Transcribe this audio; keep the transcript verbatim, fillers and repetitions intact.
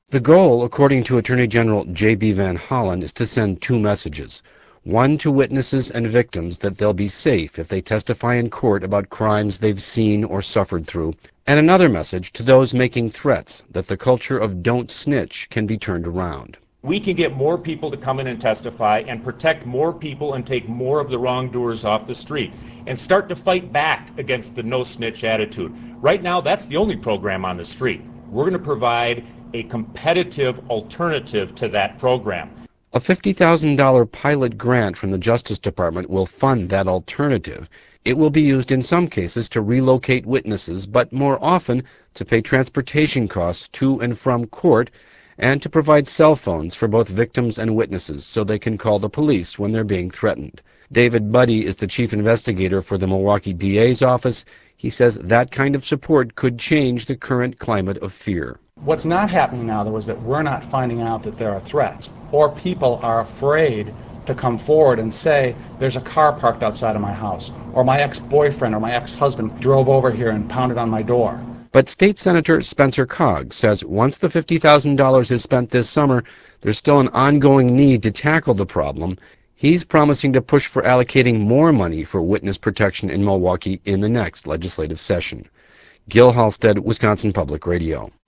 The goal, according to Attorney General J B Van Hollen, is to send two messages. One to witnesses and victims that they'll be safe if they testify in court about crimes they've seen or suffered through, and another message to those making threats that the culture of don't snitch can be turned around. We can get more people to come in and testify and protect more people and take more of the wrongdoers off the street and start to fight back against the no snitch attitude. Right now, that's the only program on the street. We're going to provide a competitive alternative to that program. A fifty thousand dollars pilot grant from the Justice Department will fund that alternative. It will be used in some cases to relocate witnesses, but more often to pay transportation costs to and from court and to provide cell phones for both victims and witnesses so they can call the police when they're being threatened. David Budde is the chief investigator for the Milwaukee D A's office. He says that kind of support could change the current climate of fear. What's not happening now, though, is that we're not finding out that there are threats, or people are afraid to come forward and say, there's a car parked outside of my house, or my ex-boyfriend or my ex-husband drove over here and pounded on my door. But State Senator Spencer Cogg says once the fifty thousand dollars is spent this summer, there's still an ongoing need to tackle the problem. He's promising to push for allocating more money for witness protection in Milwaukee in the next legislative session. Gil Halstead, Wisconsin Public Radio.